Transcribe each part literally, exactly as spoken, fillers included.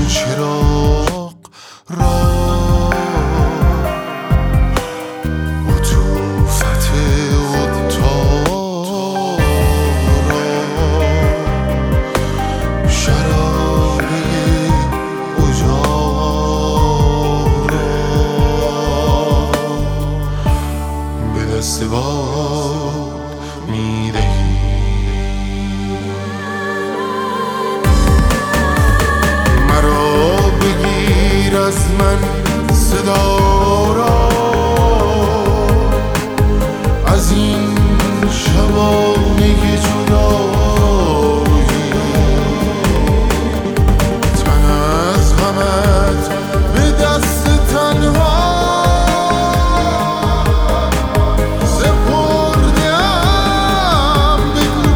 چراغ را عطوفت عطار را شرابه اجاق را به دست باد میدهی. مرا بگیر از من صدا را از این شبانه جدایی، تن از غمت به دست تنها سپردم. بگو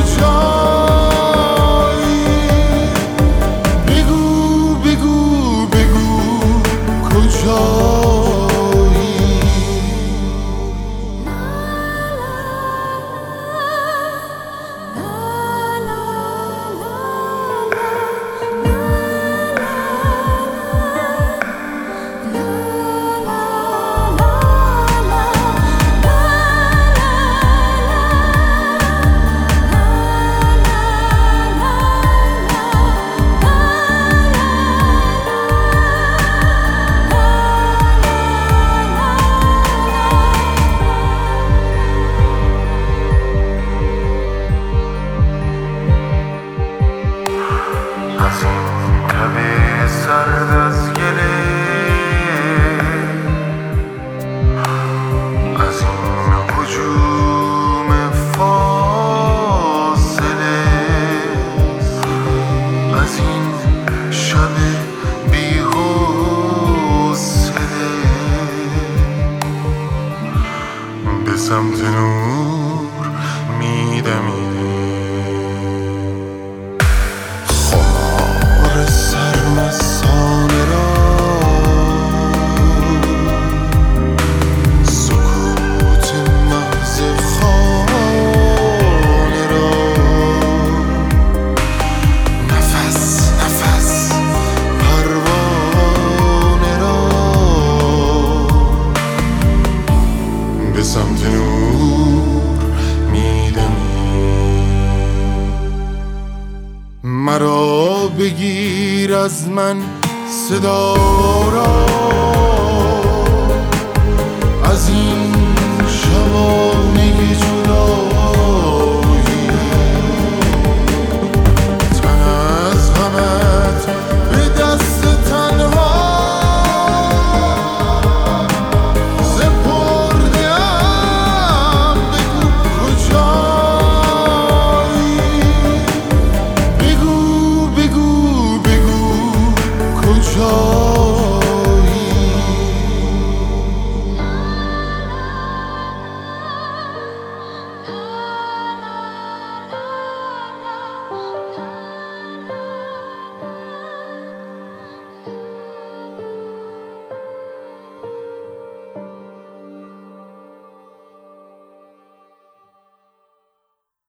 کجایی، بگو بگو بگو کجایی. از این لب سرد از گله، از این هجوم فاصله، از این شب بی‌حوصله، به سمت نور میدمی. سرمستانه را سکوت محض خانه را نفس نفس پروانه را به سمت نور میدمی. مرا بگیر از من صدا را از این شبا